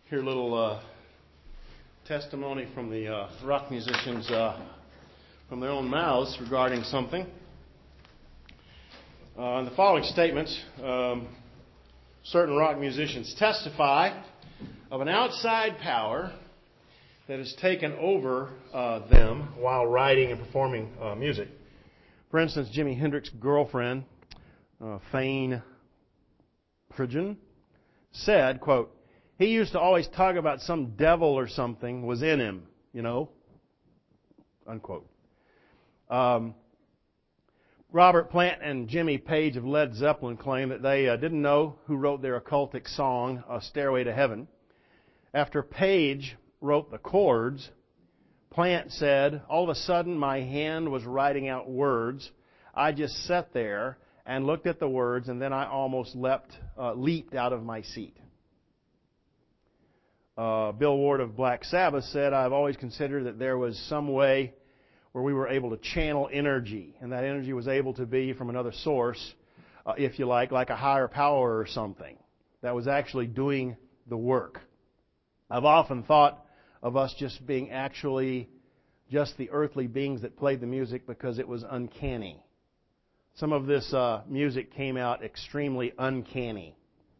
Hear a little testimony from the rock musicians from their own mouths regarding something. In the following statements, certain rock musicians testify of an outside power that has taken over them while writing and performing music. For instance, Jimi Hendrix's girlfriend, Fayne Pridgen, said, quote, "He used to always talk about some devil or something was in him, you know," unquote. Robert Plant and Jimmy Page of Led Zeppelin claim that they didn't know who wrote their occultic song, Stairway to Heaven. After Page wrote the chords, Plant said, "All of a sudden my hand was writing out words. I just sat there and looked at the words, and then I almost leaped out of my seat." Bill Ward of Black Sabbath said, "I've always considered that there was some way where we were able to channel energy, and that energy was able to be from another source, if you like a higher power or something, that was actually doing the work. I've often thought of us just being actually just the earthly beings that played the music because it was uncanny. Some of this music came out extremely uncanny."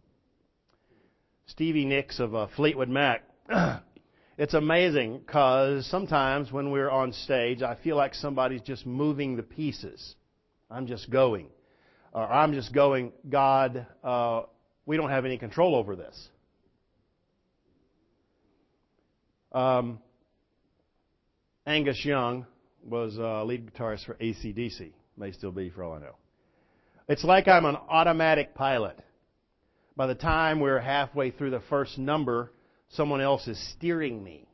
Stevie Nicks of Fleetwood Mac, "It's amazing because sometimes when we're on stage, I feel like somebody's just moving the pieces. I'm just going. Or I'm just going, God, we don't have any control over this." Angus Young was lead guitarist for AC/DC. May still be, for all I know. "It's like I'm an automatic pilot. By the time we're halfway through the first number, someone else is steering me.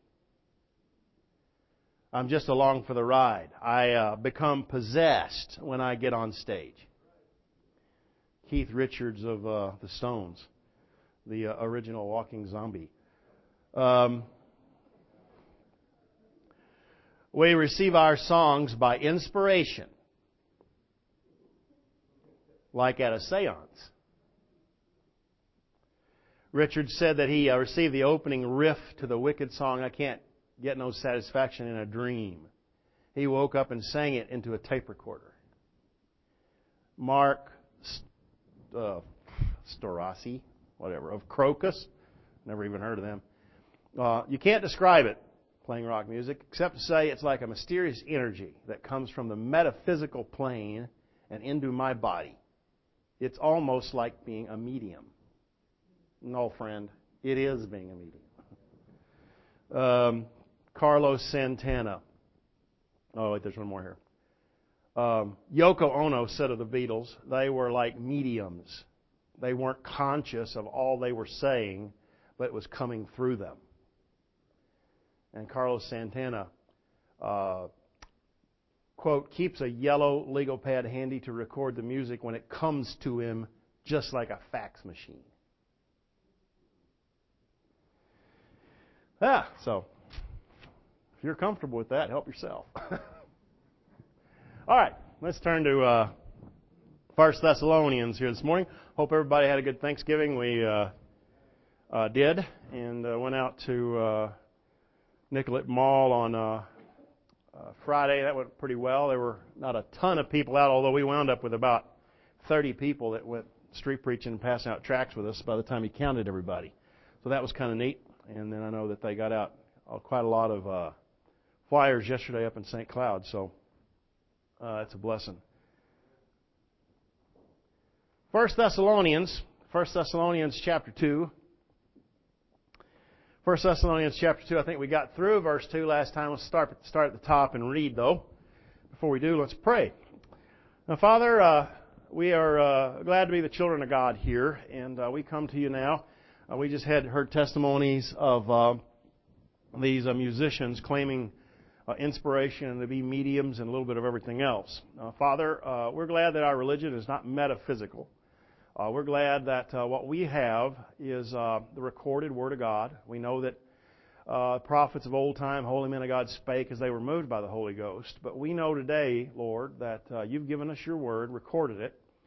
I'm just along for the ride. I become possessed when I get on stage." Keith Richards of the Stones, the original walking zombie. "We receive our songs by inspiration, like at a seance." Richards said that he received the opening riff to the Wicked song, "I Can't Get No Satisfaction in a Dream." He woke up and sang it into a tape recorder. Mark Storasi, whatever, of Crocus, never even heard of them. "You can't describe it," playing rock music, "except to say it's like a mysterious energy that comes from the metaphysical plane and into my body. It's almost like being a medium." No, friend, it is being a medium. Carlos Santana. Oh, wait, there's one more here. Yoko Ono said of the Beatles, they were like mediums. They weren't conscious of all they were saying, but it was coming through them. And Carlos Santana, quote, "keeps a yellow legal pad handy to record the music when it comes to him, just like a fax machine." So if you're comfortable with that, help yourself. All right, let's turn to 1 Thessalonians here this morning. Hope everybody had a good Thanksgiving. We did, and went out to Nicollet Mall on Friday. That went pretty well. There were not a ton of people out, although we wound up with about 30 people that went street preaching and passing out tracts with us by the time he counted everybody. So that was kind of neat. And then I know that they got out quite a lot of flyers yesterday up in St. Cloud, so it's a blessing. 1 Thessalonians chapter 2. 1 Thessalonians chapter 2, I think we got through verse 2 last time. Let's start at the top and read, though. Before we do, let's pray. Now, Father, we are glad to be the children of God here, and we come to you now. We just heard testimonies of these musicians claiming inspiration and to be mediums and a little bit of everything else. Father, we're glad that our religion is not metaphysical. We're glad that what we have is the recorded Word of God. We know that prophets of old time, holy men of God, spake as they were moved by the Holy Ghost. But we know today, Lord, that you've given us your Word, recorded it.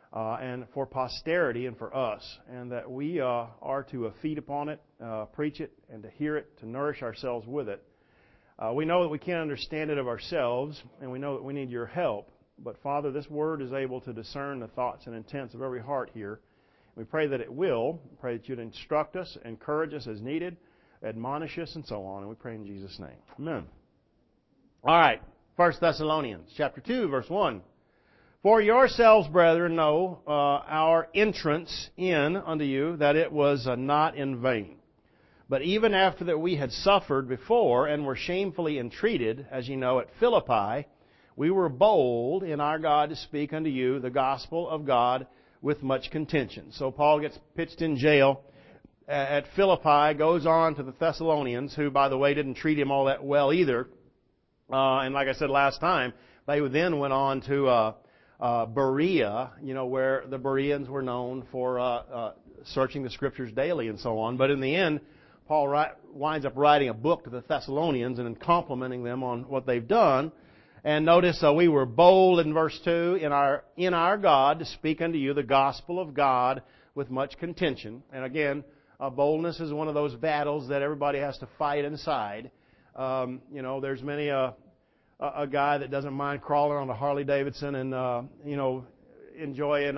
and for posterity and for us, and that we are to feed upon it, preach it, and to hear it, to nourish ourselves with it. We know that we can't understand it of ourselves, and we know that we need your help. But Father, this Word is able to discern the thoughts and intents of every heart here. We pray that it will. We pray that you'd instruct us, encourage us as needed, admonish us, and so on. And we pray in Jesus' name. Amen. All right. 1 Thessalonians chapter 2, verse 1. For yourselves, brethren, know our entrance in unto you, that it was not in vain. But even after that we had suffered before and were shamefully entreated, as ye know, at Philippi, we were bold in our God to speak unto you the gospel of God with much contention. So Paul gets pitched in jail at Philippi, goes on to the Thessalonians, who, by the way, didn't treat him all that well either. And like I said last time, they then went on to Berea, where the Bereans were known for searching the Scriptures daily and so on. But in the end, Paul winds up writing a book to the Thessalonians and complimenting them on what they've done. And notice we were bold in verse 2 in our God to speak unto you the gospel of God with much contention. And again, boldness is one of those battles that everybody has to fight inside. There's many a guy that doesn't mind crawling on a Harley Davidson and enjoying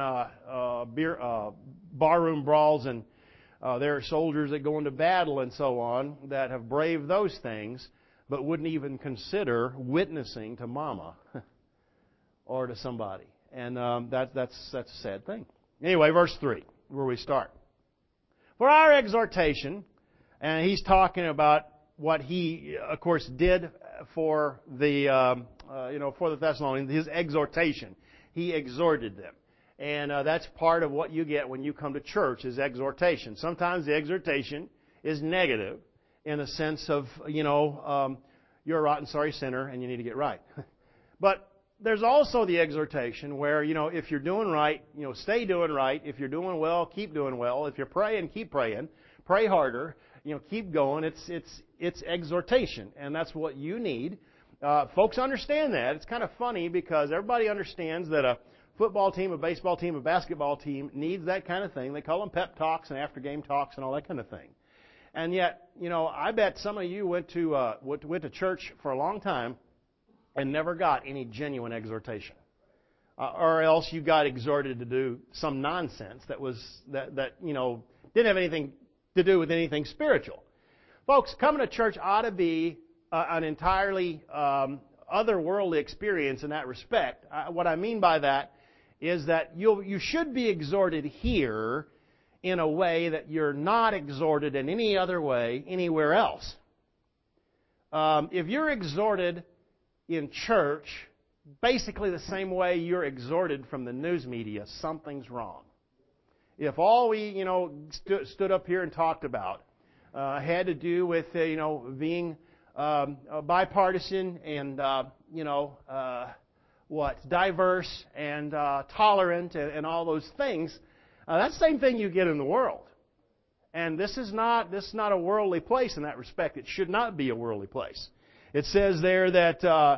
barroom brawls, and there are soldiers that go into battle and so on that have braved those things, but wouldn't even consider witnessing to mama or to somebody. And that's a sad thing. Anyway, verse 3, where we start. For our exhortation, and he's talking about what he, of course, did for the Thessalonians, his exhortation. He exhorted them. And that's part of what you get when you come to church, is exhortation. Sometimes the exhortation is negative, in a sense of, you're a rotten, sorry sinner and you need to get right. But there's also the exhortation where, if you're doing right, stay doing right. If you're doing well, keep doing well. If you're praying, keep praying. Pray harder. Keep going. It's exhortation, and that's what you need. Folks understand that. It's kind of funny because everybody understands that a football team, a baseball team, a basketball team needs that kind of thing. They call them pep talks and after-game talks and all that kind of thing. And yet, I bet some of you went to church for a long time and never got any genuine exhortation, or else you got exhorted to do some nonsense that didn't have anything to do with anything spiritual. Folks, coming to church ought to be an entirely otherworldly experience in that respect. What I mean by that is that you should be exhorted here in a way that you're not exhorted in any other way anywhere else. If you're exhorted in church basically the same way you're exhorted from the news media, something's wrong. If all we stood up here and talked about had to do with being bipartisan and diverse and tolerant and all those things, that's the same thing you get in the world. And this is not a worldly place in that respect. It should not be a worldly place. It says there that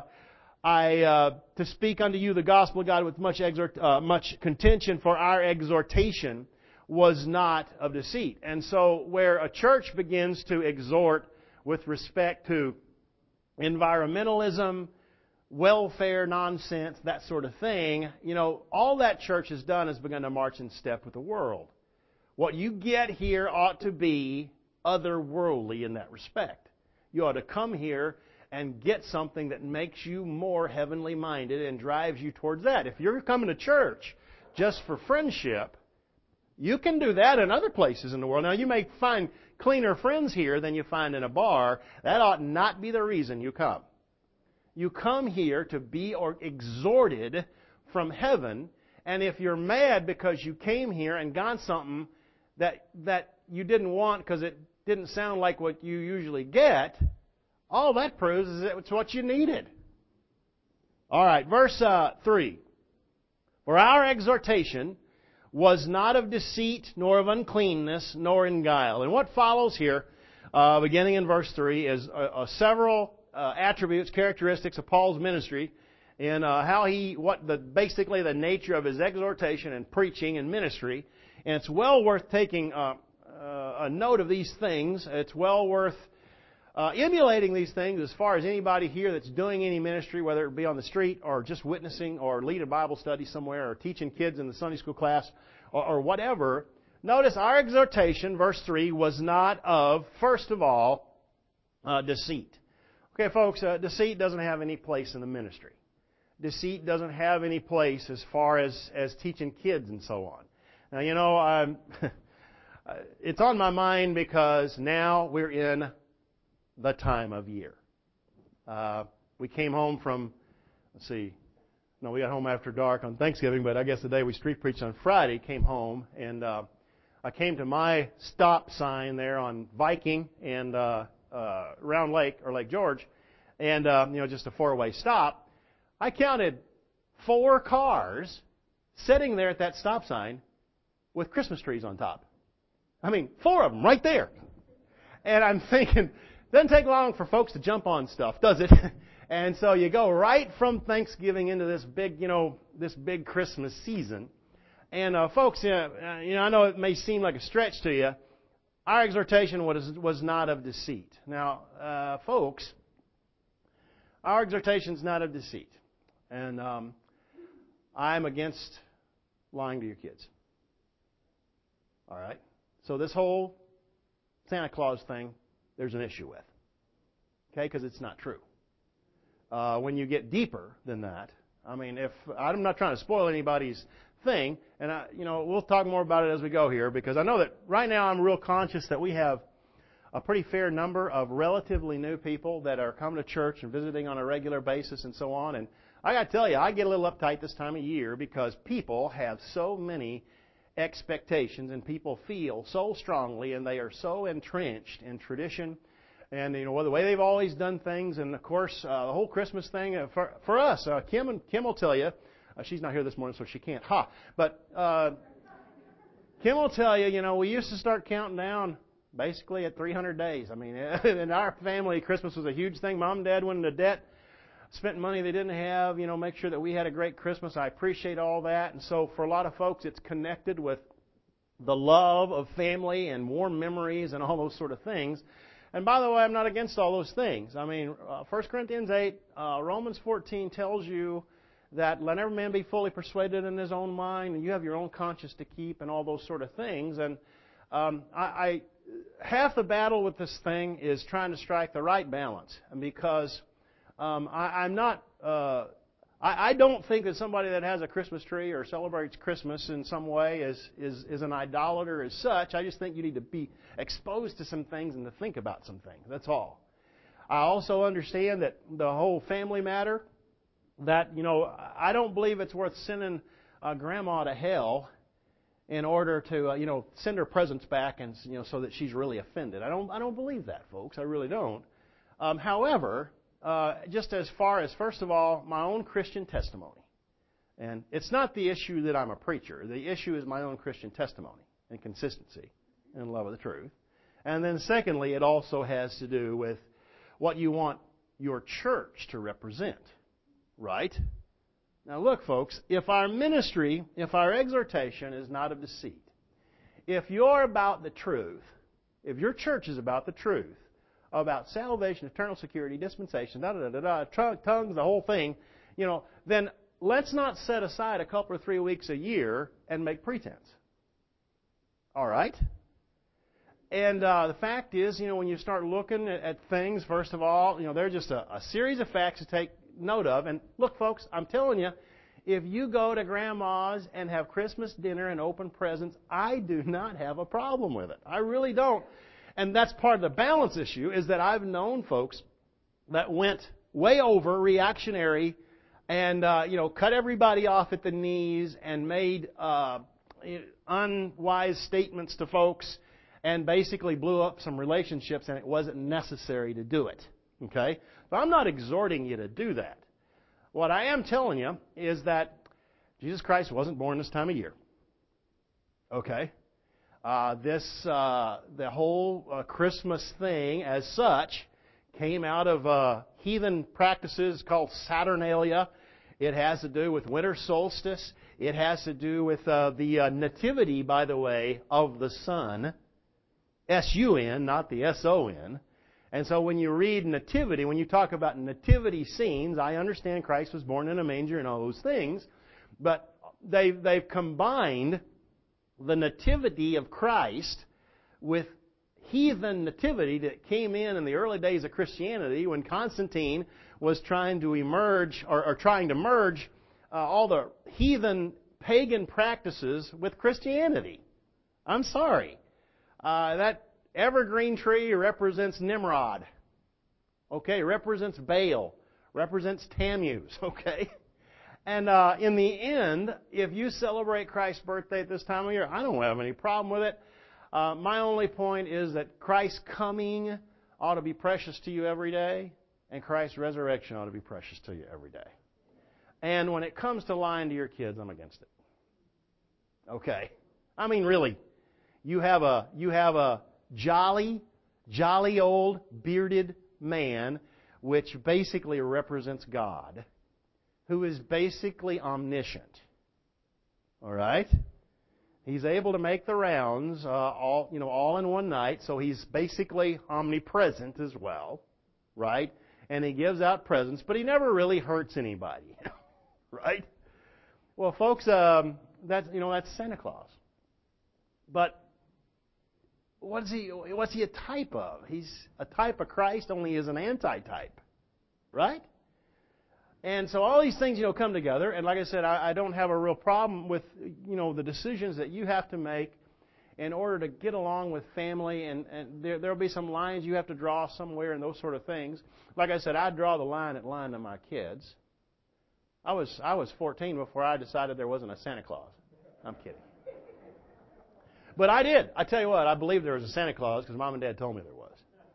to speak unto you the gospel of God with much contention, for our exhortation was not of deceit. And so where a church begins to exhort with respect to environmentalism, welfare nonsense, that sort of thing, all that church has done is begun to march in step with the world. What you get here ought to be otherworldly in that respect. You ought to come here and get something that makes you more heavenly minded and drives you towards that. If you're coming to church just for friendship, you can do that in other places in the world. Now, you may find cleaner friends here than you find in a bar. That ought not be the reason you come. You come here to be exhorted from heaven, and if you're mad because you came here and got something that you didn't want because it didn't sound like what you usually get, all that proves is that it's what you needed. All right, verse 3. For our exhortation was not of deceit, nor of uncleanness, nor in guile. And what follows here, beginning in verse 3, is several attributes, characteristics of Paul's ministry. in basically the nature of his exhortation and preaching and ministry. And it's well worth taking a note of these things. It's well worth emulating these things as far as anybody here that's doing any ministry, whether it be on the street or just witnessing or lead a Bible study somewhere or teaching kids in the Sunday school class or whatever. Notice our exhortation, verse 3, was not of, first of all, deceit. Okay, folks, deceit doesn't have any place in the ministry. Deceit doesn't have any place as far as teaching kids and so on. Now, it's on my mind because now we're in the time of year. We came home from, we got home after dark on Thanksgiving, but I guess the day we street preached on Friday, came home, and I came to my stop sign there on Viking and Round Lake, or Lake George, and just a 4-way stop. I counted 4 cars sitting there at that stop sign with Christmas trees on top. 4 of them right there. And I'm thinking, doesn't take long for folks to jump on stuff, does it? And so you go right from Thanksgiving into this big Christmas season. And folks, I know it may seem like a stretch to you. Our exhortation was not of deceit. Now, folks, our exhortation is not of deceit. And I'm against lying to your kids. All right? So this whole Santa Claus thing, there's an issue with. Okay? Because it's not true. When you get deeper than that, if I'm not trying to spoil anybody's thing, and we'll talk more about it as we go here, because I know that right now I'm real conscious that we have a pretty fair number of relatively new people that are coming to church and visiting on a regular basis and so on. And I got to tell you, I get a little uptight this time of year because people have so many expectations and people feel so strongly and they are so entrenched in tradition and the way they've always done things. And of course, the whole Christmas thing for us, Kim will tell you. She's not here this morning, so she can't. But Kim will tell you, we used to start counting down basically at 300 days. In our family, Christmas was a huge thing. Mom and Dad went into debt, spent money they didn't have, make sure that we had a great Christmas. I appreciate all that. And so for a lot of folks, it's connected with the love of family and warm memories and all those sort of things. And by the way, I'm not against all those things. 1 Corinthians 8, Romans 14 tells you that let every man be fully persuaded in his own mind, and you have your own conscience to keep, and all those sort of things. And half the battle with this thing is trying to strike the right balance, because I don't think that somebody that has a Christmas tree or celebrates Christmas in some way is an idolater as such. I just think you need to be exposed to some things and to think about some things. That's all. I also understand that the whole family matter, that, I don't believe it's worth sending Grandma to hell in order to, send her presents back and, so that she's really offended. I don't believe that, folks. I really don't. However, just as far as, first of all, my own Christian testimony. And it's not the issue that I'm a preacher. The issue is my own Christian testimony and consistency and love of the truth. And then secondly, it also has to do with what you want your church to represent. Right? Now look, folks, if our ministry, if our exhortation is not of deceit, if you're about the truth, if your church is about the truth, about salvation, eternal security, dispensation, tongues, the whole thing, then let's not set aside a couple or 3 weeks a year and make pretense. All right? And the fact is, when you start looking at things, first of all, they're just a series of facts to take note of. And look, folks, I'm telling you, if you go to Grandma's and have Christmas dinner and open presents, I do not have a problem with it. I really don't. And that's part of the balance issue, is that I've known folks that went way over reactionary and, cut everybody off at the knees and made unwise statements to folks and basically blew up some relationships, and it wasn't necessary to do it. Okay? But I'm not exhorting you to do that. What I am telling you is that Jesus Christ wasn't born this time of year. Okay? The whole Christmas thing as such came out of heathen practices called Saturnalia It has to do with winter solstice. It has to do with the nativity, by the way, of the Son. S-U-N, not the S-O-N. And so when you read nativity, when you talk about nativity scenes, I understand Christ was born in a manger and all those things, but they've combined the nativity of Christ with heathen nativity that came in the early days of Christianity when Constantine was trying to emerge or trying to merge all the heathen pagan practices with Christianity. I'm sorry. That evergreen tree represents Nimrod. Okay, represents Baal, represents Tammuz. Okay, and in the end, if you celebrate Christ's birthday at this time of year, I don't have any problem with it. My only point is that Christ's coming ought to be precious to you every day, and Christ's resurrection ought to be precious to you every day. And when it comes to lying to your kids, I'm against it. Okay, I mean really, you have a jolly old bearded man, which basically represents God, who is basically omniscient. All right? He's able to make the rounds all in one night, so he's basically omnipresent as well, right? And he gives out presents, but he never really hurts anybody, right? Well, folks, that's Santa Claus. But what's he a type of? He's a type of Christ, only he's an anti-type, right? And so all these things, come together. And like I said, I don't have a real problem with, the decisions that you have to make in order to get along with family. And there'll be some lines you have to draw somewhere and those sort of things. Like I said, I draw the line at lying to my kids. I was 14 before I decided there wasn't a Santa Claus. I'm kidding. But I did. I tell you what, I believed there was a Santa Claus because Mom and Dad told me there was.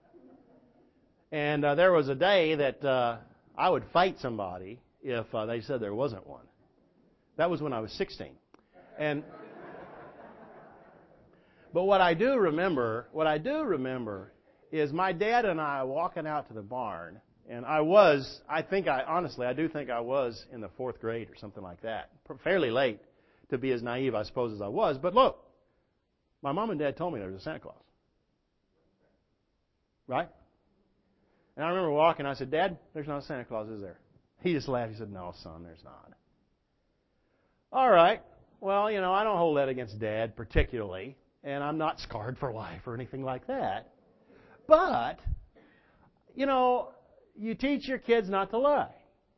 And there was a day that I would fight somebody if they said there wasn't one. That was when I was 16. But what I do remember is my dad and I walking out to the barn, and I do think I was in the 4th grade or something like that. Fairly late to be as naive, I suppose, as I was. But look, my mom and dad told me there was a Santa Claus. Right? And I remember walking, I said, Dad, there's not a Santa Claus, is there? He just laughed. He said, no, son, there's not. All right. Well, I don't hold that against Dad particularly, and I'm not scarred for life or anything like that. But, you teach your kids not to lie.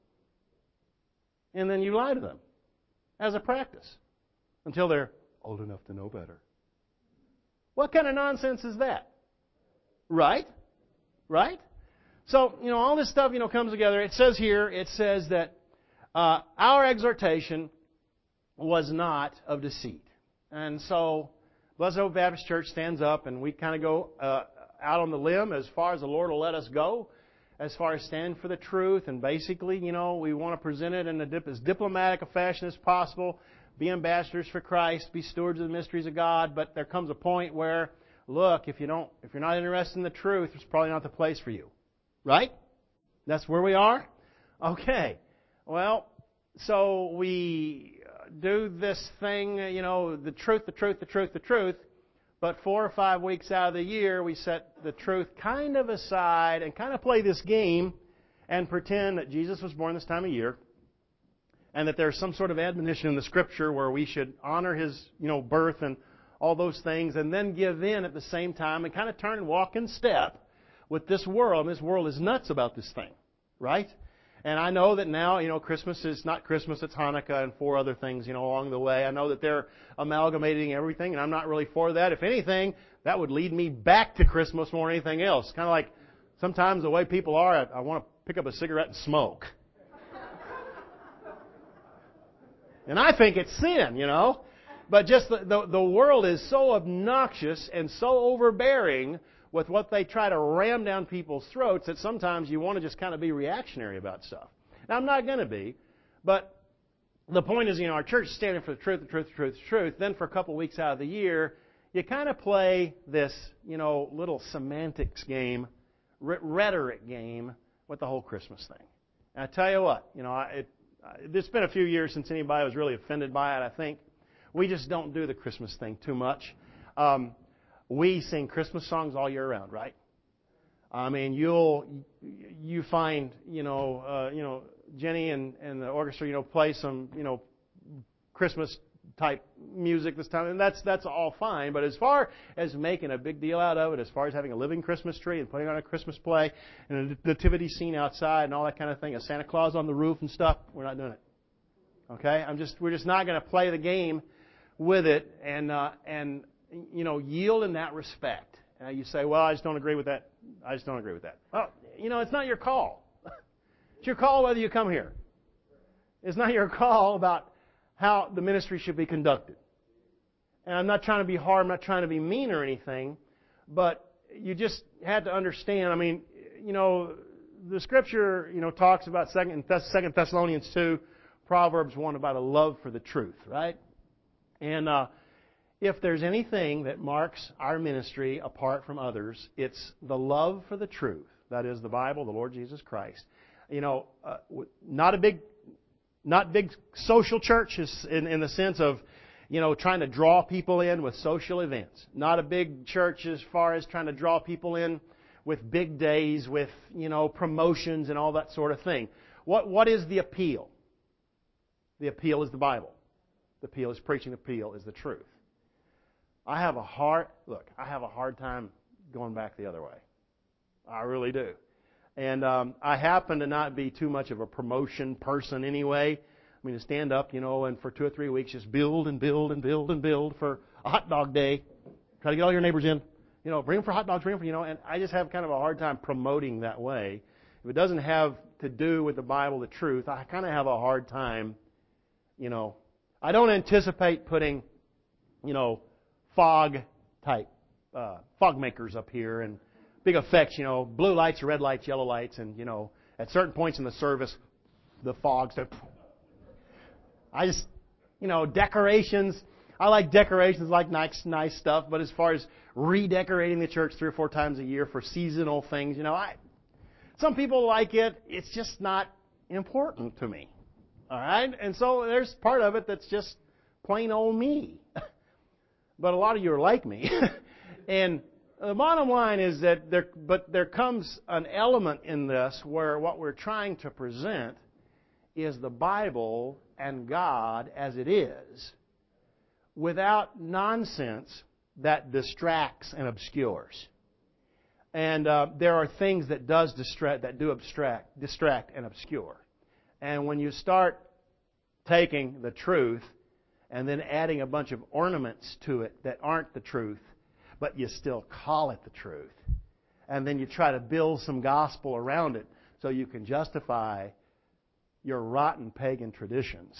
And then you lie to them as a practice until they're old enough to know better. What kind of nonsense is that? Right? Right? So, all this stuff, comes together. It says that our exhortation was not of deceit. And so, Blessed Hope Baptist Church stands up and we kind of go out on the limb as far as the Lord will let us go, as far as standing for the truth. And basically, we want to present it in as diplomatic a fashion as possible. Be ambassadors for Christ, be stewards of the mysteries of God, but there comes a point where, look, if you're not interested in the truth, it's probably not the place for you. Right? That's where we are? Okay. Well, so we do this thing, the truth, but 4 or 5 weeks out of the year, we set the truth kind of aside and kind of play this game and pretend that Jesus was born this time of year, and that there's some sort of admonition in the Scripture where we should honor His, birth and all those things, and then give in at the same time and kind of turn and walk in step with this world. This world is nuts about this thing, right? And I know that now, Christmas is not Christmas, it's Hanukkah and 4 other things, along the way. I know that they're amalgamating everything, and I'm not really for that. If anything, that would lead me back to Christmas more than anything else. Kind of like sometimes the way people are, I want to pick up a cigarette and smoke. And I think it's sin, But just the world is so obnoxious and so overbearing with what they try to ram down people's throats that sometimes you want to just kind of be reactionary about stuff. Now, I'm not going to be, but the point is, our church is standing for the truth. Then for a couple of weeks out of the year, you kind of play this, little semantics game, rhetoric game with the whole Christmas thing. And I tell you what, it's been a few years since anybody was really offended by it, I think. We just don't do the Christmas thing too much. We sing Christmas songs all year round, right? I mean, you find, Jenny and the orchestra, play some, Christmas type music this time, and that's all fine. But as far as making a big deal out of it, as far as having a living Christmas tree and putting on a Christmas play and a nativity scene outside and all that kind of thing, a Santa Claus on the roof and stuff, we're not doing it. Okay, we're just not going to play the game with it and yield in that respect. You say, well, I just don't agree with that. I just don't agree with that. Well, it's not your call. It's your call whether you come here. It's not your call about how the ministry should be conducted. And I'm not trying to be hard, I'm not trying to be mean or anything, but you just had to understand, the Scripture, talks about 2 Thessalonians 2, Proverbs 1 about a love for the truth, right? And if there's anything that marks our ministry apart from others, it's the love for the truth. That is the Bible, the Lord Jesus Christ. Not big social churches in the sense of, trying to draw people in with social events. Not a big church as far as trying to draw people in with big days, with, promotions and all that sort of thing. What is the appeal? The appeal is the Bible. The appeal is preaching. The appeal is the truth. I have a hard time going back the other way. I really do. And I happen to not be too much of a promotion person anyway. I mean, to stand up, and for 2 or 3 weeks just build and build and build and build for a hot dog day. Try to get all your neighbors in. Bring them for hot dogs, and I just have kind of a hard time promoting that way. If it doesn't have to do with the Bible, the truth, I kind of have a hard time, I don't anticipate putting, fog makers up here and big effects, blue lights, red lights, yellow lights, and, at certain points in the service, the fogs. I just, decorations. I like decorations, like nice stuff, but as far as redecorating the church 3 or 4 times a year for seasonal things, some people like it. It's just not important to me. All right? And so there's part of it that's just plain old me. But a lot of you are like me. And the bottom line is that there comes an element in this where what we're trying to present is the Bible and God as it is, without nonsense that distracts and obscures. And there are things that do distract and obscure. And when you start taking the truth and then adding a bunch of ornaments to it that aren't the truth, but you still call it the truth, and then you try to build some gospel around it so you can justify your rotten pagan traditions,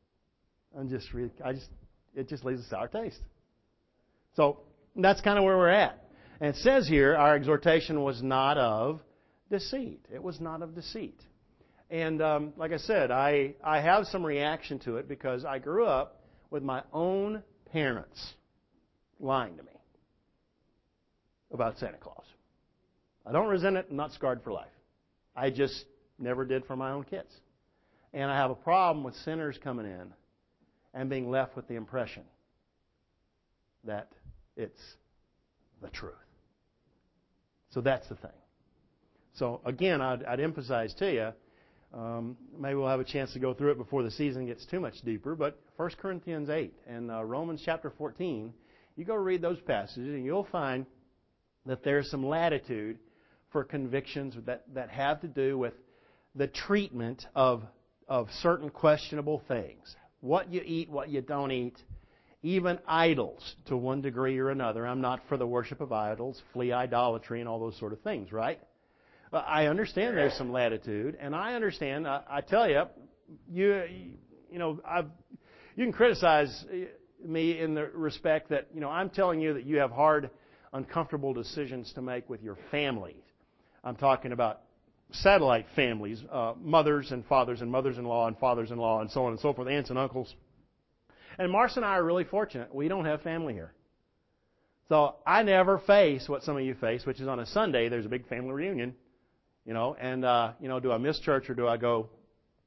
it just leaves a sour taste. So that's kind of where we're at. And it says here, our exhortation was not of deceit. It was not of deceit. And like I said, I have some reaction to it because I grew up with my own parents lying to me about Santa Claus. I don't resent it. I'm not scarred for life. I just never did for my own kids. And I have a problem with sinners coming in and being left with the impression that it's the truth. So that's the thing. So again, I'd emphasize to you, maybe we'll have a chance to go through it before the season gets too much deeper, but 1 Corinthians 8 and Romans chapter 14, you go read those passages and you'll find that there's some latitude for convictions that have to do with the treatment of certain questionable things. What you eat, what you don't eat, even idols to one degree or another. I'm not for the worship of idols, flee idolatry and all those sort of things, right? I understand there's some latitude, and I understand, I tell you, you can criticize me in the respect that, I'm telling you that you have hard, uncomfortable decisions to make with your family. I'm talking about satellite families, mothers and mothers-in-law and fathers-in-law and so on and so forth, aunts and uncles. And Marcia and I are really fortunate. We don't have family here. So I never face what some of you face, which is on a Sunday, there's a big family reunion, and do I miss church or do I go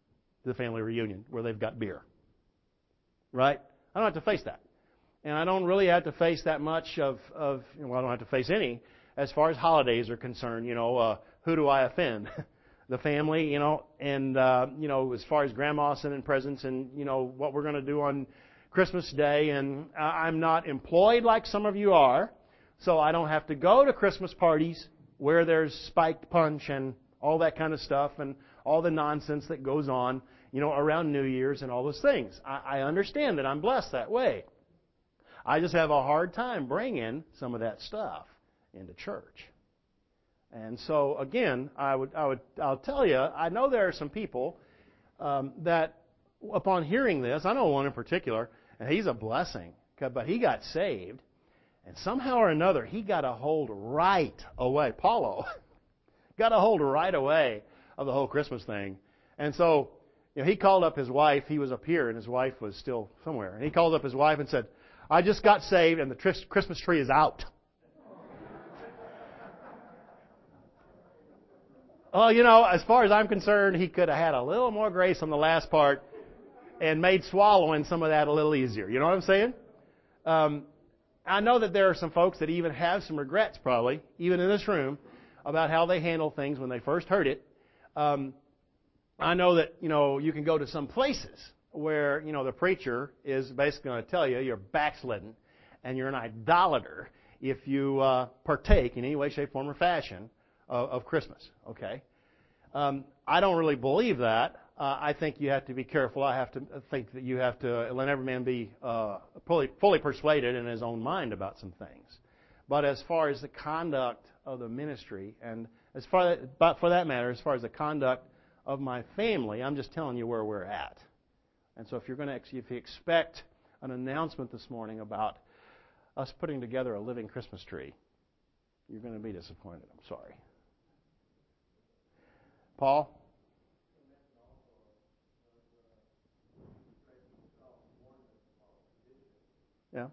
the family reunion where they've got beer. Right? I don't have to face that. And I don't really have to face that much I don't have to face any as far as holidays are concerned. Who do I offend? The family, and, as far as Grandma sending presents and, what we're going to do on Christmas Day. And I'm not employed like some of you are, so I don't have to go to Christmas parties where there's spiked punch and all that kind of stuff and all the nonsense that goes on, around New Year's and all those things. I understand that I'm blessed that way. I just have a hard time bringing some of that stuff into church. And so, again, I'll tell you, I know there are some people that, upon hearing this, I know one in particular, and he's a blessing, but he got saved, and somehow or another, he got a hold right away. Paulo got a hold right away of the whole Christmas thing. And so, he called up his wife. He was up here, and his wife was still somewhere. And he called up his wife and said, I just got saved, and the Christmas tree is out. Well, as far as I'm concerned, he could have had a little more grace on the last part and made swallowing some of that a little easier. You know what I'm saying? I know that there are some folks that even have some regrets, probably, even in this room, about how they handled things when they first heard it. I know that, you can go to some places where, the preacher is basically going to tell you you're backslidden and you're an idolater if you partake in any way, shape, form, or fashion of Christmas. Okay? I don't really believe that. I think you have to be careful. I have to think that you have to let every man be fully persuaded in his own mind about some things. But as far as the conduct of the ministry, and but for that matter, as far as the conduct of my family, I'm just telling you where we're at. And so if you expect an announcement this morning about us putting together a living Christmas tree, you're going to be disappointed. I'm sorry. Paul? Yeah.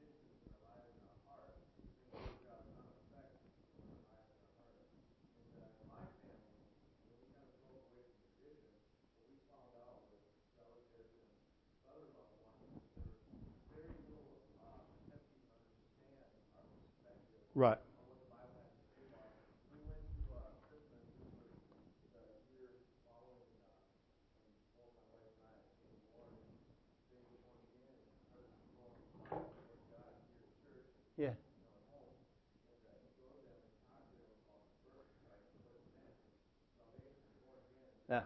Right. Yeah. Yeah.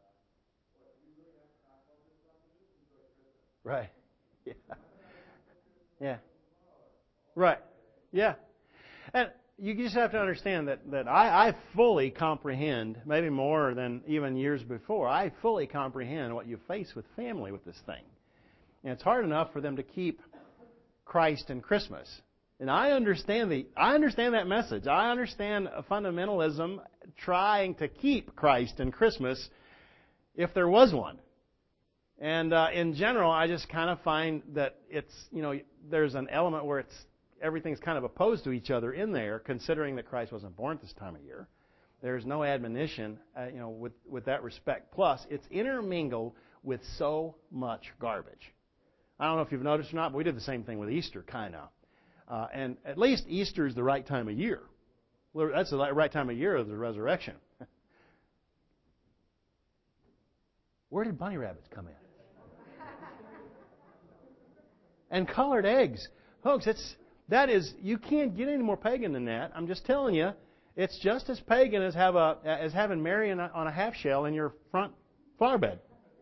Right. Yeah. Yeah. Right. Yeah. And you just have to understand that I fully comprehend, maybe more than even years before, I fully comprehend what you face with family with this thing. And it's hard enough for them to keep Christ and Christmas. And I understand that message. I understand fundamentalism trying to keep Christ and Christmas if there was one. And in general, I just kind of find that it's, there's an element where everything's kind of opposed to each other in there, considering that Christ wasn't born at this time of year. There's no admonition, with that respect. Plus, it's intermingled with so much garbage. I don't know if you've noticed or not, but we did the same thing with Easter, kind of. And at least Easter is the right time of year. That's the right time of year of the resurrection. Where did bunny rabbits come in? And colored eggs. Folks, you can't get any more pagan than that. I'm just telling you, it's just as pagan as having Mary on a half shell in your front flower bed.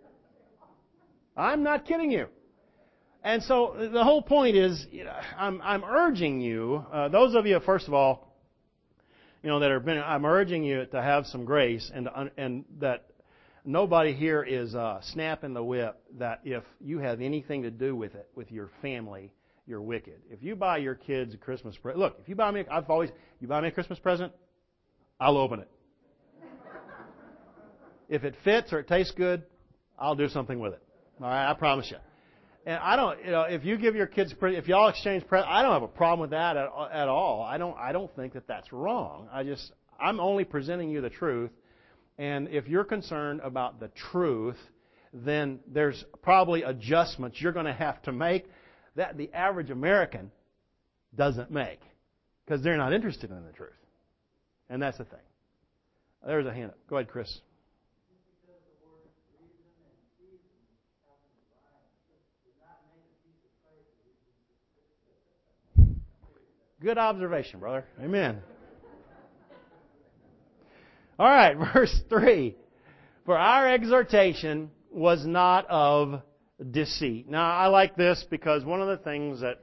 I'm not kidding you. And so the whole point is, I'm urging you, those of you, first of all, I'm urging you to have some grace and that nobody here is snapping the whip that if you have anything to do with it, with your family, you're wicked. If you buy your kids a Christmas present, look, if you buy me a Christmas present, I'll open it. If it fits or it tastes good, I'll do something with it. All right, I promise you. And I don't, if you give your kids, if y'all exchange presents, I don't have a problem with that at all. I don't think that that's wrong. I'm only presenting you the truth. And if you're concerned about the truth, then there's probably adjustments you're going to have to make that the average American doesn't make because they're not interested in the truth. And that's the thing. There's a hand up. Go ahead, Chris. Good observation, brother. Amen. All right, verse 3. For our exhortation was not of deceit. Now, I like this because one of the things that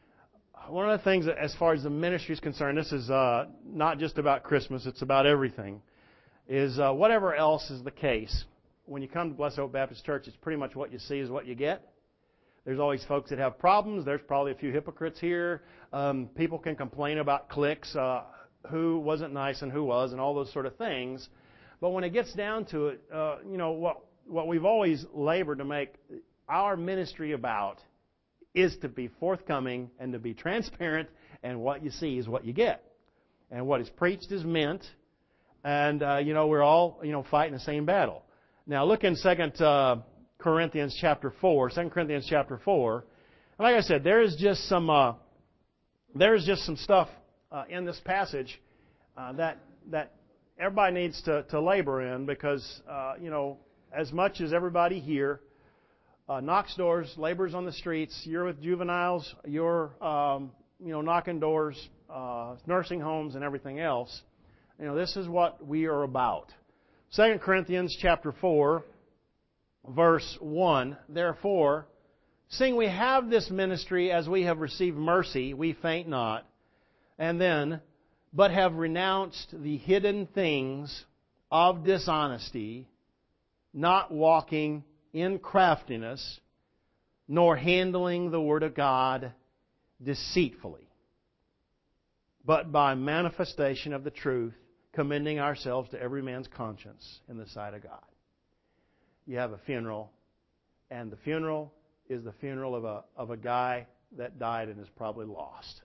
as far as the ministry is concerned, this is not just about Christmas, it's about everything, is whatever else is the case. When you come to Blessed Hope Baptist Church, it's pretty much what you see is what you get. There's always folks that have problems. There's probably a few hypocrites here. People can complain about cliques, who wasn't nice and who was, and all those sort of things. But when it gets down to it, what we've always labored to make our ministry about is to be forthcoming and to be transparent, and what you see is what you get. And what is preached is meant, and we're all fighting the same battle. Now look in 2 Corinthians chapter 4. 2 Corinthians chapter 4. And like I said, there is just some stuff in this passage that everybody needs to labor in because as much as everybody here knocks doors, labors on the streets, you're with juveniles, you're knocking doors, nursing homes, and everything else. This is what we are about. 2 Corinthians chapter 4. Verse 1, therefore, seeing we have this ministry as we have received mercy, we faint not, and then, but have renounced the hidden things of dishonesty, not walking in craftiness, nor handling the word of God deceitfully, but by manifestation of the truth, commending ourselves to every man's conscience in the sight of God. You have a funeral, and the funeral is the funeral of a guy that died and is probably lost.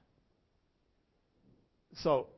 So,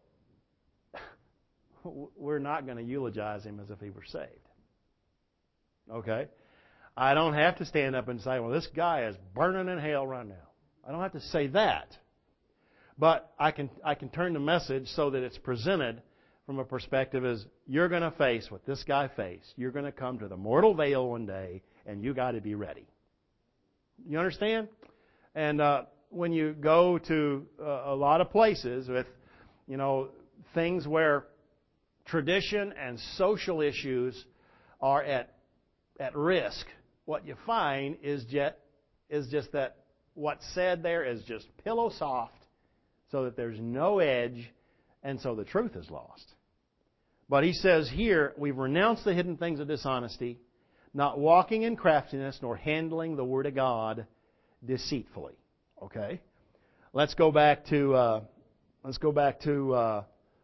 we're not going to eulogize him as if he were saved. Okay? I don't have to stand up and say, well, this guy is burning in hell right now. I don't have to say that. But I can turn the message so that it's presented from a perspective as you're going to face what this guy faced. You're going to come to the mortal veil one day, and you got to be ready. You understand? And when you go to a lot of places with, things where tradition and social issues are at risk, what you find is just that what's said there is just pillow soft, so that there's no edge, and so the truth is lost. But he says here, we've renounced the hidden things of dishonesty, not walking in craftiness, nor handling the word of God deceitfully. Okay? Let's go back to 1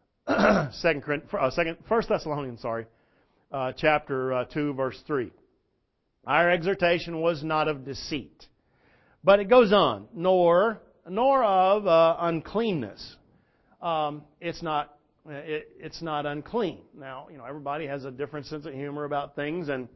Thessalonians, chapter 2, verse 3. Our exhortation was not of deceit. But it goes on, nor of uncleanness. It's not unclean. Now, everybody has a different sense of humor about things, and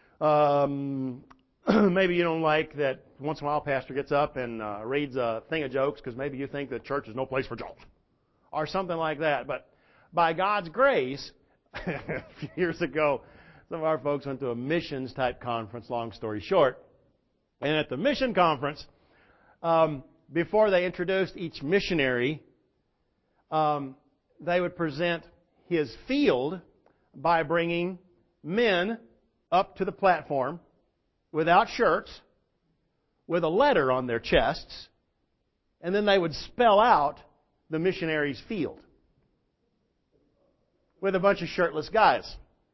maybe you don't like that once in a while a pastor gets up and reads a thing of jokes because maybe you think that church is no place for jokes or something like that. But by God's grace, a few years ago, some of our folks went to a missions type conference, long story short. And at the mission conference, before they introduced each missionary, they would present his field by bringing men up to the platform without shirts, with a letter on their chests, and then they would spell out the missionary's field with a bunch of shirtless guys.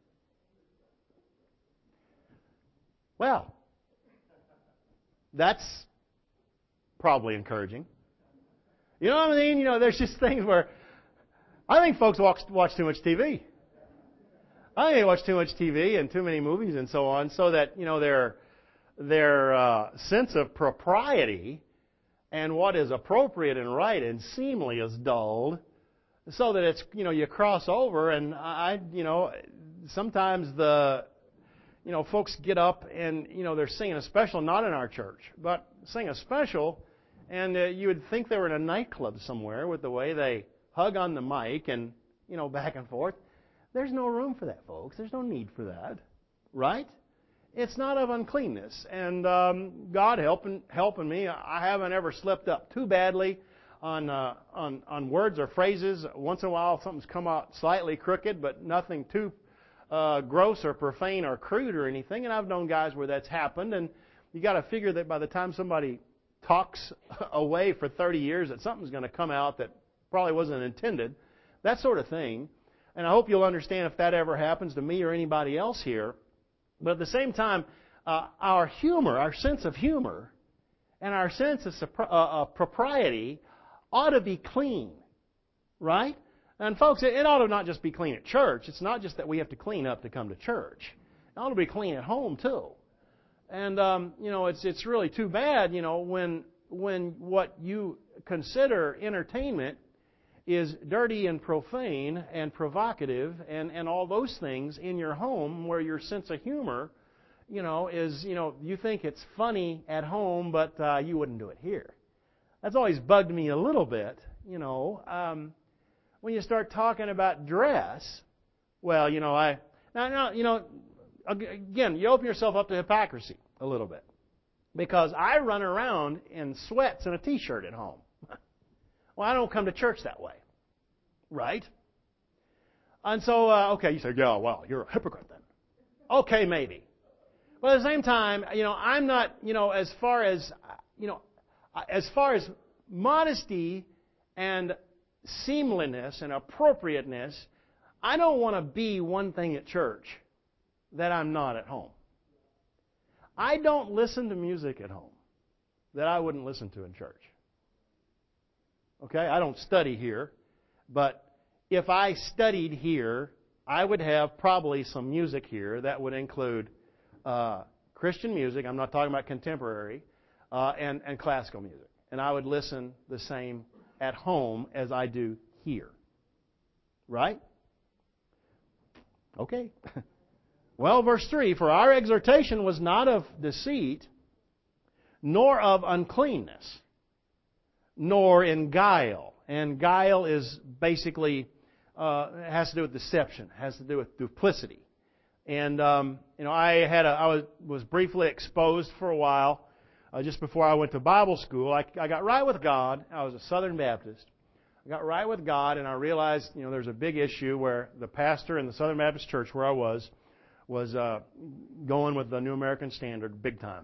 Well, that's probably encouraging. You know what I mean? There's just things where I think folks watch too much TV. I think they watch too much TV and too many movies and so on, so that their sense of propriety and what is appropriate and right and seemly is dulled, so that it's you cross over, and sometimes the folks get up and, they're singing a special, not in our church, but sing a special, and you would think they were in a nightclub somewhere with the way they hug on the mic and, back and forth. There's no room for that, folks. There's no need for that, right? It's not of uncleanness. And God helping me, I haven't ever slipped up too badly on words or phrases. Once in a while, something's come out slightly crooked, but nothing too gross or profane or crude or anything. And I've known guys where that's happened. And you got to figure that by the time somebody talks away for 30 years, that something's going to come out that probably wasn't intended. That sort of thing. And I hope you'll understand if that ever happens to me or anybody else here. But at the same time, our humor, our sense of humor, and our sense of propriety ought to be clean, right? And folks, it ought to not just be clean at church. It's not just that we have to clean up to come to church. It ought to be clean at home too. And it's really too bad, when what you consider entertainment is dirty and profane and provocative and all those things in your home, where your sense of humor, is, you think it's funny at home, but you wouldn't do it here. That's always bugged me a little bit, when you start talking about dress. Well, again, you open yourself up to hypocrisy a little bit, because I run around in sweats and a t-shirt at home. Well, I don't come to church that way, right? And so, okay, you say, yeah, well, you're a hypocrite then. Okay, maybe. But at the same time, I'm not, as far as modesty and seemliness and appropriateness, I don't want to be one thing at church that I'm not at home. I don't listen to music at home that I wouldn't listen to in church. Okay, I don't study here, but if I studied here, I would have probably some music here that would include Christian music. I'm not talking about contemporary, and classical music. And I would listen the same at home as I do here. Right? Okay. Well, verse 3, for our exhortation was not of deceit, nor of uncleanness, nor in guile. And guile is basically, has to do with deception, has to do with duplicity. And, I was briefly exposed for a while, just before I went to Bible school. I got right with God. I was a Southern Baptist. I got right with God, and I realized, there's a big issue where the pastor in the Southern Baptist church where I was going with the New American Standard big time.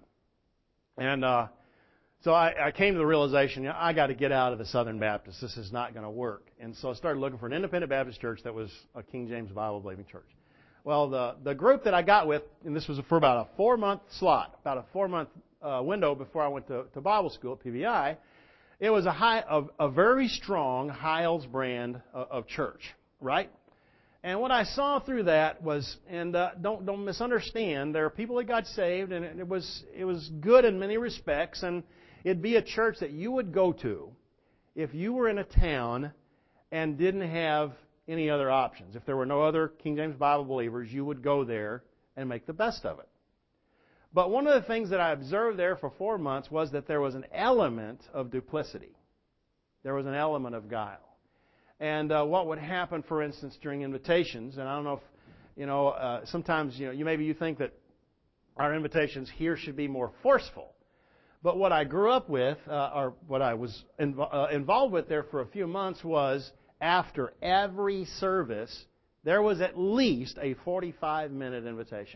And so I came to the realization, I got to get out of the Southern Baptist. This is not going to work. And so I started looking for an independent Baptist church that was a King James Bible-believing church. Well, the group that I got with, and this was for about a 4-month slot, about a 4-month window before I went to Bible school at PBI, it was a very strong Hiles brand of church, right? And what I saw through that was, and don't misunderstand, there are people that got saved, and it was good in many respects, and it'd be a church that you would go to if you were in a town and didn't have any other options. If there were no other King James Bible believers, you would go there and make the best of it. But one of the things that I observed there for 4 months was that there was an element of duplicity. There was an element of guile. And what would happen, for instance, during invitations, and I don't know if, sometimes, maybe you think that our invitations here should be more forceful. But what I grew up with, or what I was involved with there for a few months was, after every service, there was at least a 45-minute invitation.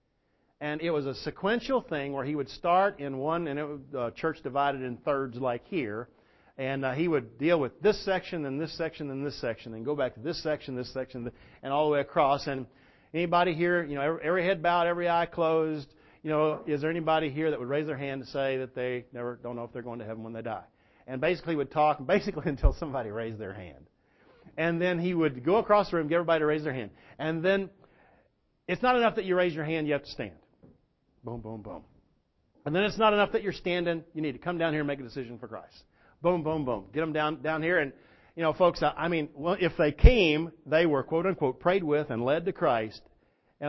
And it was a sequential thing where he would start in one, and church divided in thirds like here, and he would deal with this section, then this section, then this section, then go back to this section, and all the way across. And anybody here, every head bowed, every eye closed, is there anybody here that would raise their hand to say that they don't know if they're going to heaven when they die? And basically would talk until somebody raised their hand. And then he would go across the room, get everybody to raise their hand. And then it's not enough that you raise your hand, you have to stand. Boom, boom, boom. And then it's not enough that you're standing, you need to come down here and make a decision for Christ. Boom, boom, boom. Get them down here. And, folks, if they came, they were, quote unquote, prayed with and led to Christ. And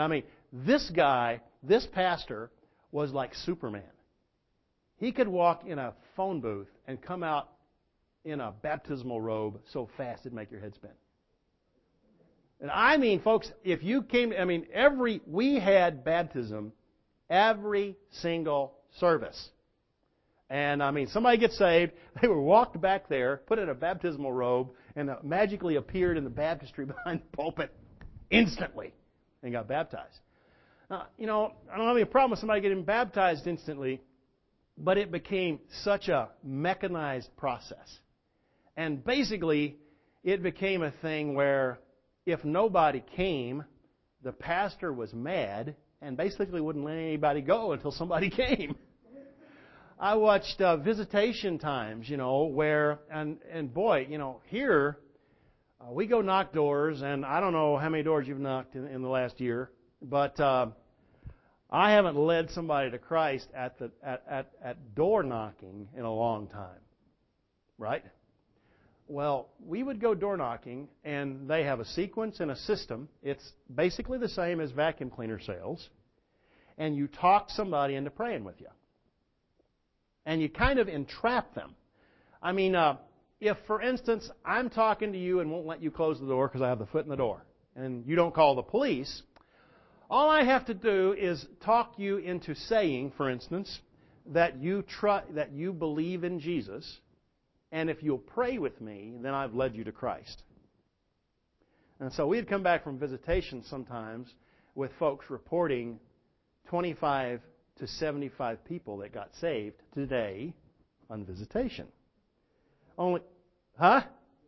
this guy, this pastor, was like Superman. He could walk in a phone booth and come out in a baptismal robe so fast it'd make your head spin. And I mean, folks, if you came, we had baptism every single service. And somebody gets saved, they were walked back there, put in a baptismal robe, and magically appeared in the baptistry behind the pulpit instantly and got baptized. I don't have any problem with somebody getting baptized instantly, but it became such a mechanized process. And basically, it became a thing where if nobody came, the pastor was mad and basically wouldn't let anybody go until somebody came. I watched visitation times, where, and boy, here, we go knock doors, and I don't know how many doors you've knocked in the last year, but I haven't led somebody to Christ at door knocking in a long time, right? Well, we would go door knocking, and they have a sequence and a system. It's basically the same as vacuum cleaner sales, and you talk somebody into praying with you. And you kind of entrap them. If, for instance, I'm talking to you and won't let you close the door because I have the foot in the door, and you don't call the police, all I have to do is talk you into saying, for instance, that you believe in Jesus, and if you'll pray with me, then I've led you to Christ. And so we'd come back from visitation sometimes with folks reporting 25 to 75 people that got saved today on visitation. Only, huh?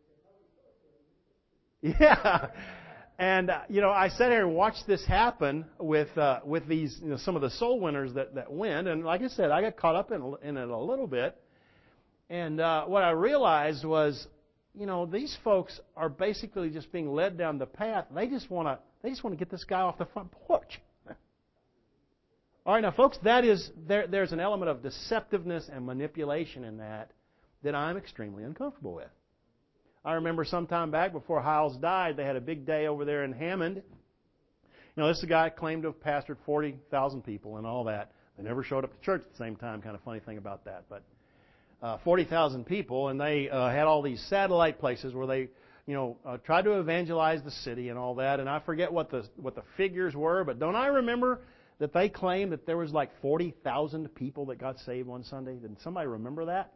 Yeah. And, I sat here and watched this happen with these, some of the soul winners that went. And like I said, I got caught up in it a little bit. And what I realized was, these folks are basically just being led down the path. They just want to get this guy off the front porch. All right, now, folks, there's an element of deceptiveness and manipulation in that I'm extremely uncomfortable with. I remember some time back before Hiles died, they had a big day over there in Hammond. This is a guy claimed to have pastored 40,000 people and all that. They never showed up to church at the same time. Kind of funny thing about that, but 40,000 people, and they had all these satellite places where they, tried to evangelize the city and all that. And I forget what the figures were, but don't I remember that they claimed that there was like 40,000 people that got saved one Sunday? Did somebody remember that?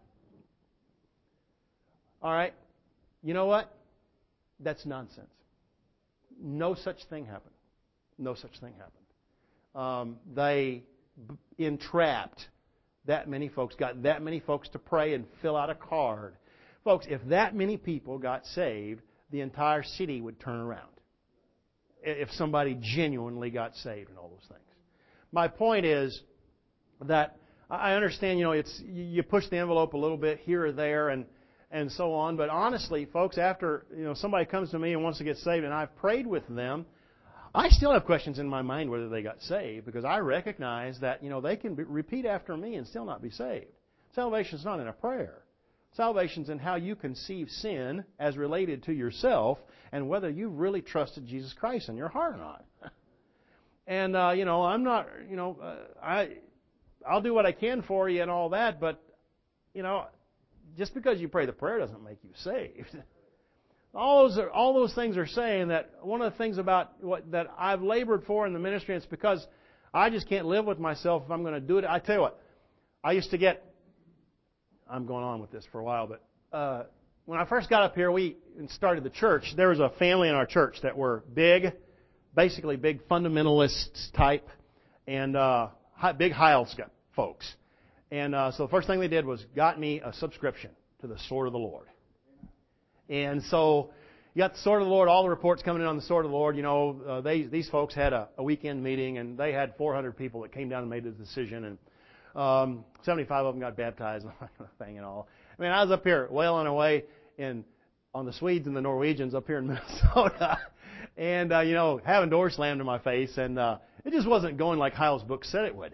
All right. You know what? That's nonsense. No such thing happened. No such thing happened. They entrapped that many folks, got that many folks to pray and fill out a card. Folks, if that many people got saved, the entire city would turn around. If somebody genuinely got saved and all those things. My point is that I understand, you push the envelope a little bit here or there and so on. But honestly, folks, after somebody comes to me and wants to get saved and I've prayed with them, I still have questions in my mind whether they got saved, because I recognize that they can repeat after me and still not be saved. Salvation's not in a prayer. Salvation's in how you conceive sin as related to yourself and whether you've really trusted Jesus Christ in your heart or not. And, I'm not, I'll do what I can for you and all that, but, just because you pray the prayer doesn't make you saved. All those things are saying that one of the things about that I've labored for in the ministry, and it's because I just can't live with myself if I'm going to do it. I tell you what, I used to get, I'm going on with this for a while, but when I first got up here, we started the church. There was a family in our church that were basically big fundamentalists type, and big Hiles folks. And so the first thing they did was got me a subscription to the Sword of the Lord. And so you got the Sword of the Lord, all the reports coming in on the Sword of the Lord. These folks had a weekend meeting, and they had 400 people that came down and made a decision, and 75 of them got baptized and all that kind of thing and all. I was up here wailing away on the Swedes and the Norwegians up here in Minnesota, and having doors slammed in my face, and it just wasn't going like Hiles' book said it would.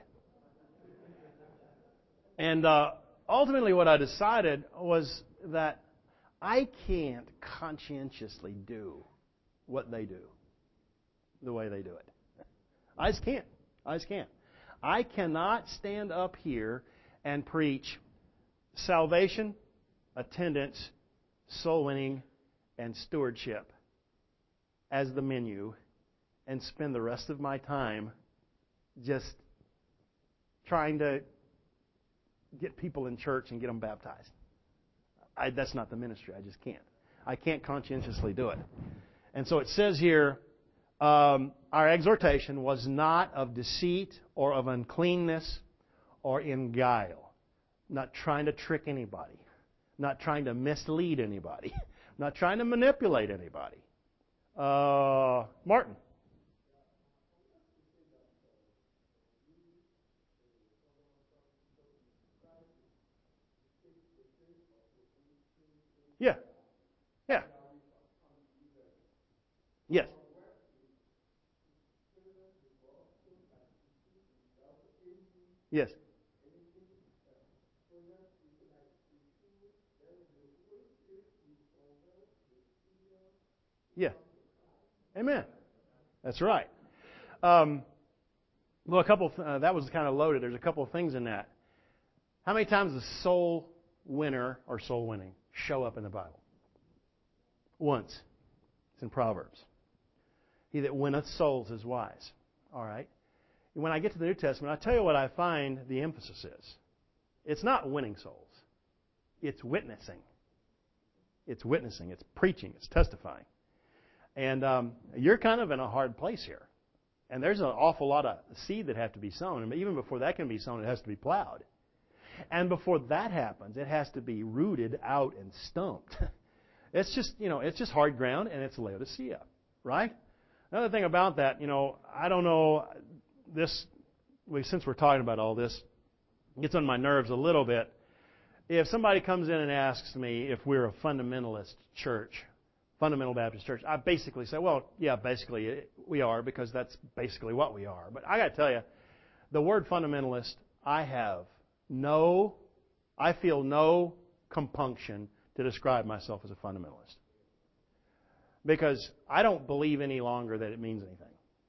And ultimately, what I decided was that I can't conscientiously do what they do, the way they do it. I just can't. I just can't. I cannot stand up here and preach salvation, attendance, soul winning, and stewardship as the menu and spend the rest of my time just trying to get people in church and get them baptized. That's not the ministry. I just can't. I can't conscientiously do it. And so it says here, our exhortation was not of deceit or of uncleanness or in guile. Not trying to trick anybody. Not trying to mislead anybody. Not trying to manipulate anybody. Martin. Yeah. Yeah. Yes. Yes. Yeah. Amen. That's right. Well, a couple. That was kind of loaded. There's a couple of things in that. How many times does soul winner or soul winning show up in the Bible? Once. It's in Proverbs. He that winneth souls is wise. All right. When I get to the New Testament, I'll tell you what I find the emphasis is. It's not winning souls. It's witnessing. It's witnessing. It's preaching. It's testifying. And you're kind of in a hard place here. And there's an awful lot of seed that have to be sown. And even before that can be sown, it has to be plowed. And before that happens, it has to be rooted out and stumped. It's just hard ground, and it's Laodicea, right? Another thing about that, I don't know, since we're talking about all this, it gets on my nerves a little bit. If somebody comes in and asks me if we're a fundamentalist church, fundamental Baptist church, I basically say, well, yeah, basically we are, because that's basically what we are. But I got to tell you, the word fundamentalist, I feel no compunction to describe myself as a fundamentalist. Because I don't believe any longer that it means anything.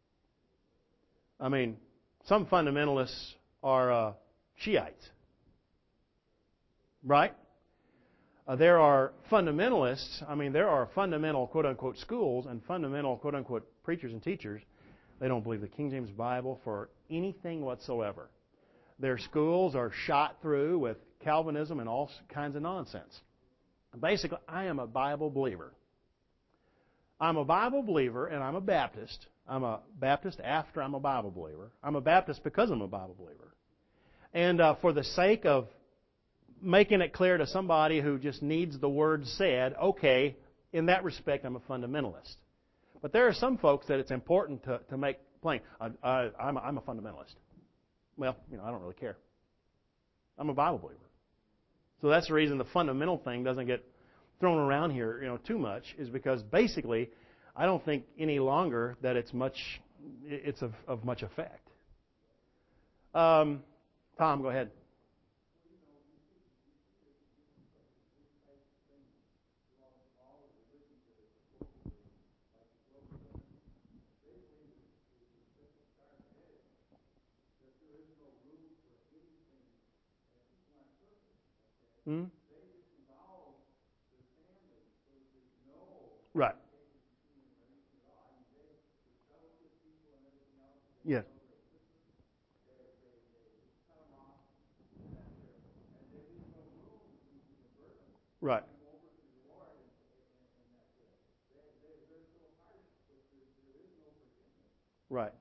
I mean, some fundamentalists are Shiites. Right? There are fundamentalists. I mean, there are fundamental, quote-unquote, schools and fundamental, quote-unquote, preachers and teachers. They don't believe the King James Bible for anything whatsoever. Their schools are shot through with Calvinism and all kinds of nonsense. Basically, I am a Bible believer. I'm a Bible believer, and I'm a Baptist. I'm a Baptist after I'm a Bible believer. I'm a Baptist because I'm a Bible believer. And for the sake of making it clear to somebody who just needs the word said, okay, in that respect, I'm a fundamentalist. But there are some folks that it's important to make plain. I'm a fundamentalist. Well, I don't really care. I'm a Bible believer. So that's the reason the fundamental thing doesn't get thrown around here, too much, is because basically I don't think any longer that it's of much effect. Tom, go ahead. Hmm? Right. Yes. Right. Right.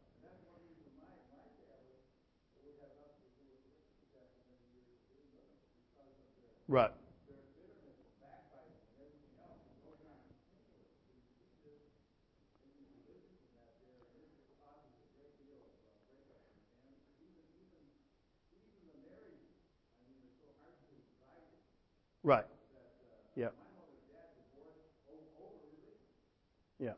Right. Right. Yeah. Yeah.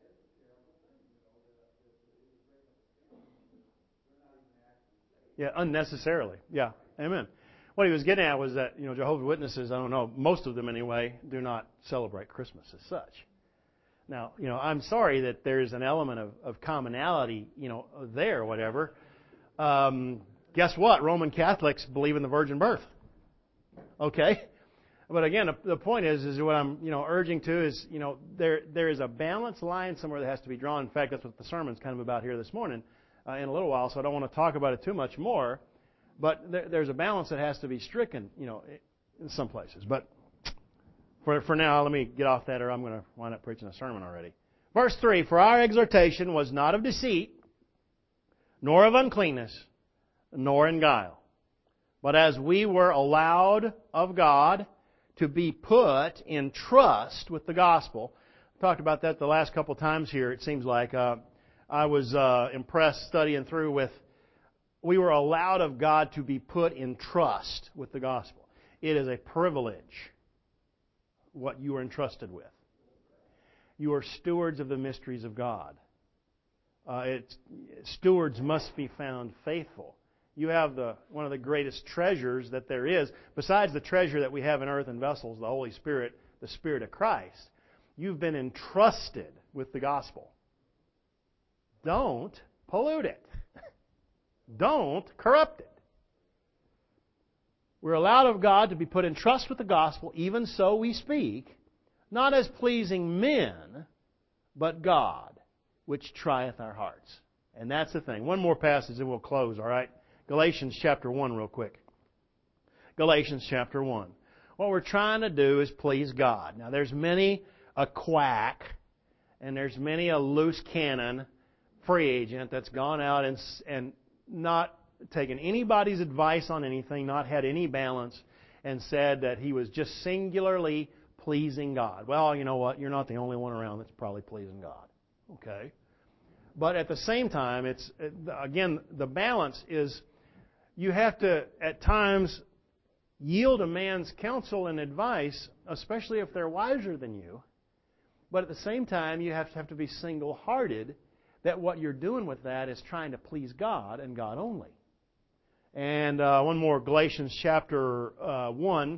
Yeah. Unnecessarily. Yeah. Amen. What he was getting at was that, Jehovah's Witnesses, I don't know, most of them anyway, do not celebrate Christmas as such. Now, I'm sorry that there's an element of commonality, there or whatever. Guess what? Roman Catholics believe in the virgin birth. Okay? But again, the point is what I'm, urging to is, there is a balance line somewhere that has to be drawn. In fact, that's what the sermon's kind of about here this morning in a little while, so I don't want to talk about it too much more. But there's a balance that has to be stricken, in some places. But for now, let me get off that or I'm going to wind up preaching a sermon already. Verse 3, for our exhortation was not of deceit, nor of uncleanness, nor in guile. But as we were allowed of God to be put in trust with the gospel. I talked about that the last couple times here, it seems like. I was impressed studying through with, we were allowed of God to be put in trust with the gospel. It is a privilege what you are entrusted with. You are stewards of the mysteries of God. Stewards must be found faithful. You have one of the greatest treasures that there is, besides the treasure that we have in earthen vessels, the Holy Spirit, the Spirit of Christ. You've been entrusted with the gospel. Don't pollute it. Don't corrupt it. We're allowed of God to be put in trust with the gospel, even so we speak, not as pleasing men, but God, which trieth our hearts. And that's the thing. One more passage and we'll close, all right? Galatians chapter 1 real quick. Galatians chapter 1. What we're trying to do is please God. Now there's many a quack and there's many a loose cannon free agent that's gone out and not taken anybody's advice on anything, not had any balance, and said that he was just singularly pleasing God. Well, you know what? You're not the only one around that's probably pleasing God. Okay? But at the same time, again, the balance is you have to, at times, yield a man's counsel and advice, especially if they're wiser than you. But at the same time, you have to be single-hearted that what you're doing with that is trying to please God and God only. And one more, Galatians chapter 1,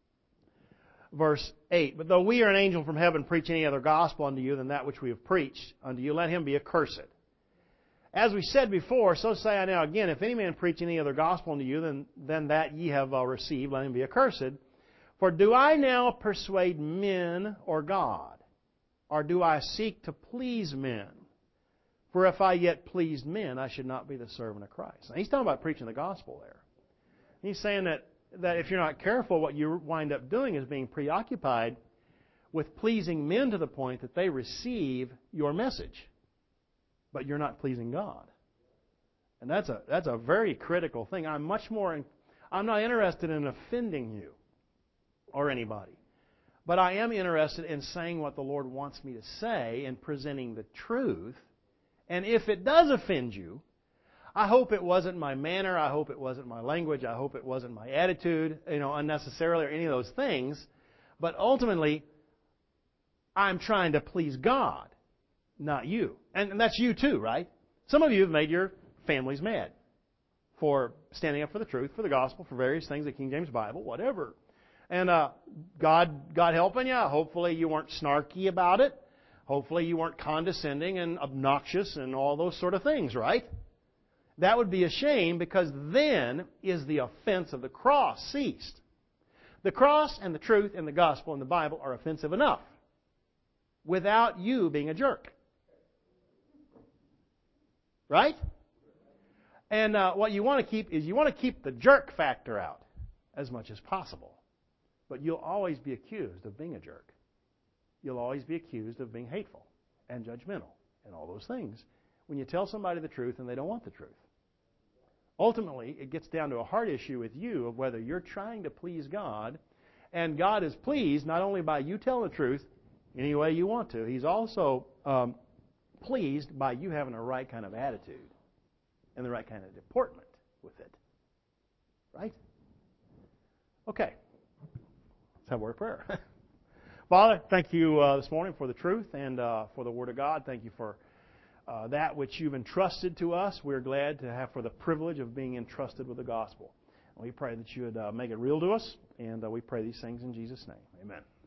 verse 8. But though we are an angel from heaven preach any other gospel unto you than that which we have preached unto you, let him be accursed. As we said before, so say I now again, if any man preach any other gospel unto you than that ye have received, let him be accursed. For do I now persuade men or God? Or do I seek to please men? For if I yet pleased men, I should not be the servant of Christ. Now, he's talking about preaching the gospel there. He's saying that if you're not careful, what you wind up doing is being preoccupied with pleasing men to the point that they receive your message. But you're not pleasing God. And that's a very critical thing. I'm not interested in offending you or anybody. But I am interested in saying what the Lord wants me to say and presenting the truth. And if it does offend you, I hope it wasn't my manner, I hope it wasn't my language, I hope it wasn't my attitude, unnecessarily or any of those things. But ultimately, I'm trying to please God, not you. And that's you too, right? Some of you have made your families mad for standing up for the truth, for the gospel, for various things, the King James Bible, whatever. And God helping you. Hopefully you weren't snarky about it. Hopefully you weren't condescending and obnoxious and all those sort of things, right? That would be a shame because then is the offense of the cross ceased. The cross and the truth and the gospel and the Bible are offensive enough without you being a jerk. Right? And what you want to keep is you want to keep the jerk factor out as much as possible. But you'll always be accused of being a jerk. You'll always be accused of being hateful and judgmental and all those things when you tell somebody the truth and they don't want the truth. Ultimately, it gets down to a heart issue with you of whether you're trying to please God, and God is pleased not only by you telling the truth any way you want to, He's also pleased by you having the right kind of attitude and the right kind of deportment with it. Right? Okay. Let's have a word of prayer. Father, thank you this morning for the truth and for the Word of God. Thank you for that which you've entrusted to us. We're glad to have for the privilege of being entrusted with the gospel. And we pray that you would make it real to us, and we pray these things in Jesus' name. Amen.